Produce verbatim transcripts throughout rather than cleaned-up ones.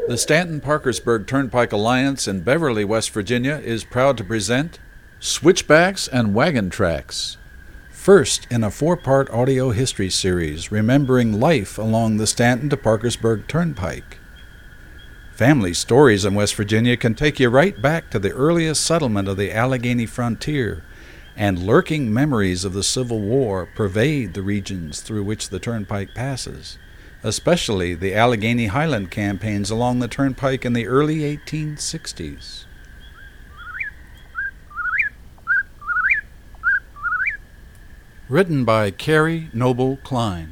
The Stanton-Parkersburg Turnpike Alliance in Beverly, West Virginia is proud to present Switchbacks and Wagon Tracks, first in a four-part audio history series remembering life along the Stanton to Parkersburg Turnpike. Family stories in West Virginia can take you right back to the earliest settlement of the Allegheny frontier, and lurking memories of the Civil War pervade the regions through which the Turnpike passes, especially the Allegheny Highland campaigns along the Turnpike in the early eighteen sixties. Written by Carrie Noble Klein.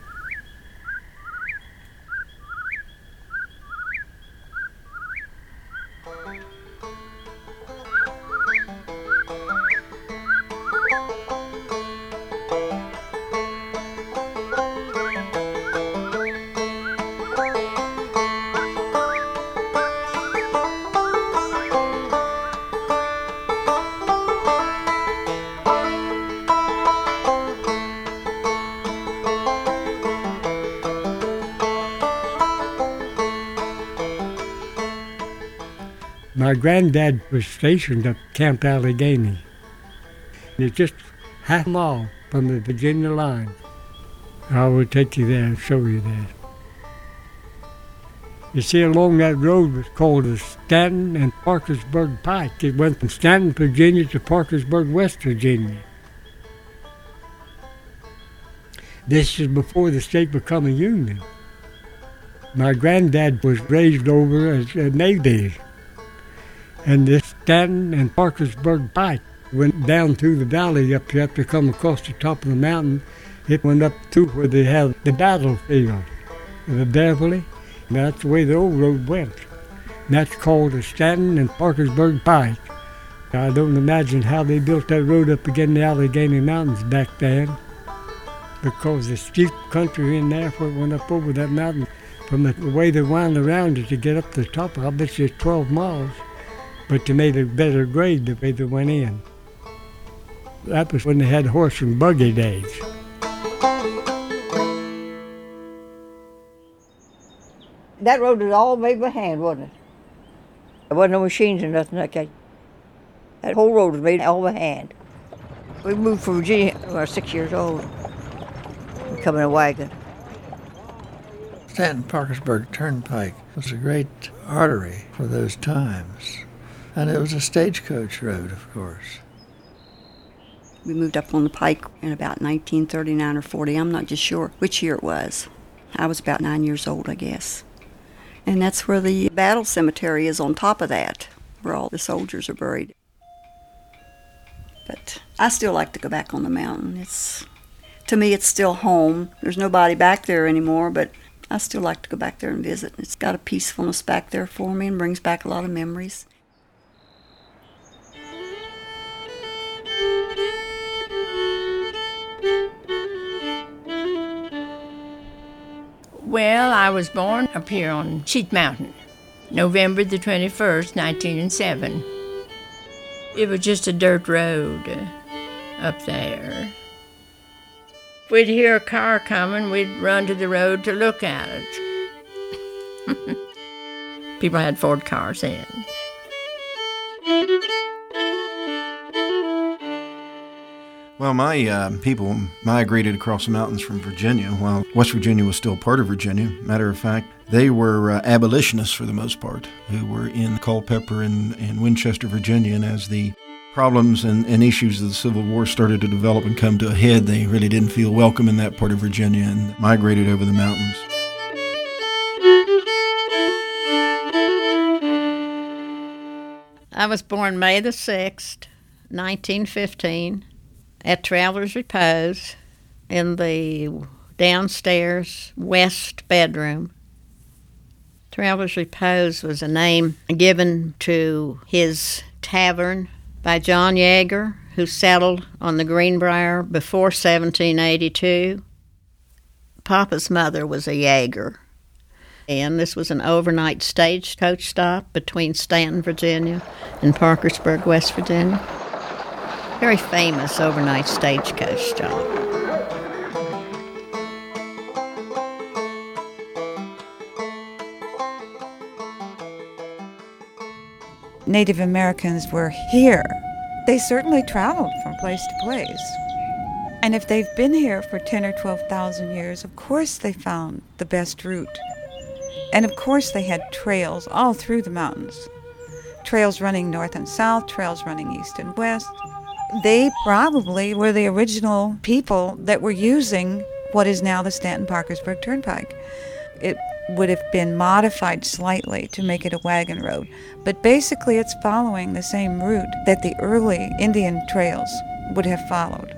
My granddad was stationed at Camp Allegheny. It's just half a mile from the Virginia line. I will take you there and show you that. You see, along that road was called the Stanton and Parkersburg Pike. It went from Stanton, Virginia to Parkersburg, West Virginia. This is before the state became a union. My granddad was raised over as a native. And this Stanton and Parkersburg Pike went down through the valley up there to come across the top of the mountain. It went up to where they have the battlefield, the Beverly. And that's the way the old road went. And that's called the Stanton and Parkersburg Pike. I don't imagine how they built that road up against the Allegheny Mountains back then, because the steep country in there where it went up over that mountain, from the way they wound around it to get up to the top, I bet you it's twelve miles. But they made a better grade the way they went in. That was when they had horse and buggy days. That road was all made by hand, wasn't it? There wasn't no machines or nothing like that. That whole road was made all by hand. We moved from Virginia when I was six years old. We come in a wagon. Stanton-Parkersburg Turnpike was a great artery for those times. And it was a stagecoach road, of course. We moved up on the pike in about nineteen thirty-nine or forty. I'm not just sure which year it was. I was about nine years old, I guess. And that's where the battle cemetery is on top of that, where all the soldiers are buried. But I still like to go back on the mountain. It's, to me, it's still home. There's nobody back there anymore, but I still like to go back there and visit. It's got a peacefulness back there for me and brings back a lot of memories. Well, I was born up here on Sheet Mountain, November the twenty-first, nineteen oh seven. It was just a dirt road uh, up there. If we'd hear a car coming, we'd run to the road to look at it. People had Ford cars then. Well, my uh, people migrated across the mountains from Virginia while West Virginia was still part of Virginia. Matter of fact, they were uh, abolitionists for the most part, who were in Culpeper and, and Winchester, Virginia. And as the problems and, and issues of the Civil War started to develop and come to a head, they really didn't feel welcome in that part of Virginia and migrated over the mountains. I was born May the sixth, nineteen fifteen. At Travelers Repose in the downstairs west bedroom. Travelers Repose was a name given to his tavern by John Yeager, who settled on the Greenbrier before seventeen eighty-two. Papa's mother was a Yeager, and this was an overnight stagecoach stop between Stanton, Virginia, and Parkersburg, West Virginia. Very famous overnight stagecoach stop. Native Americans were here, they certainly traveled from place to place. And if they've been here for ten or twelve thousand years, of course they found the best route. And of course they had trails all through the mountains. Trails running north and south, trails running east and west. They probably were the original people that were using what is now the Stanton-Parkersburg Turnpike. It would have been modified slightly to make it a wagon road, but basically it's following the same route that the early Indian trails would have followed.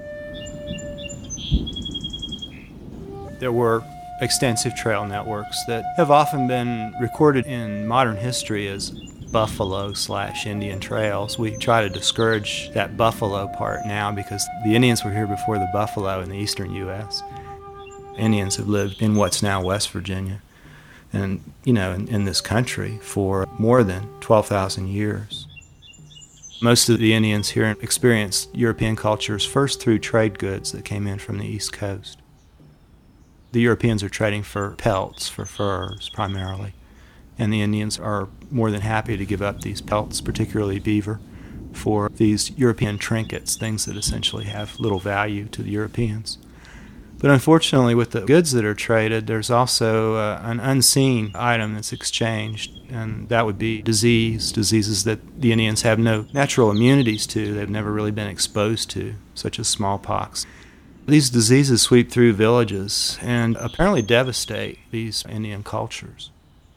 There were extensive trail networks that have often been recorded in modern history as buffalo slash Indian trails. We try to discourage that buffalo part now because the Indians were here before the buffalo in the eastern U S Indians have lived in what's now West Virginia and, you know, in, in this country for more than twelve thousand years. Most of the Indians here experienced European cultures first through trade goods that came in from the East Coast. The Europeans are trading for pelts, for furs primarily, and the Indians are more than happy to give up these pelts, particularly beaver, for these European trinkets, things that essentially have little value to the Europeans. But unfortunately, with the goods that are traded, there's also uh, an unseen item that's exchanged, and that would be disease, diseases that the Indians have no natural immunities to, they've never really been exposed to, such as smallpox. These diseases sweep through villages and apparently devastate these Indian cultures.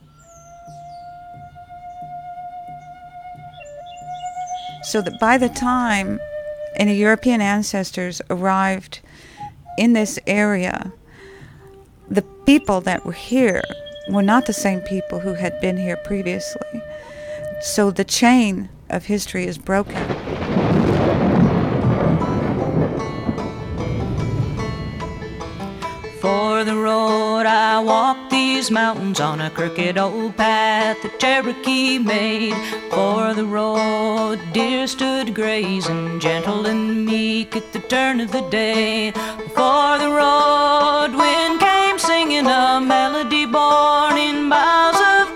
So that by the time any European ancestors arrived in this area, the people that were here were not the same people who had been here previously. So the chain of history is broken. For the road I walked these mountains on a crooked old path the Cherokee made. For the road deer stood grazing, gentle and meek at the turn of the day. For the road wind came singing a melody born in boughs of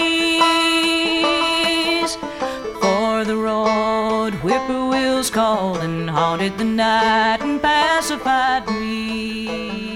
trees. For the road whippoorwills called and haunted the night and pacified me.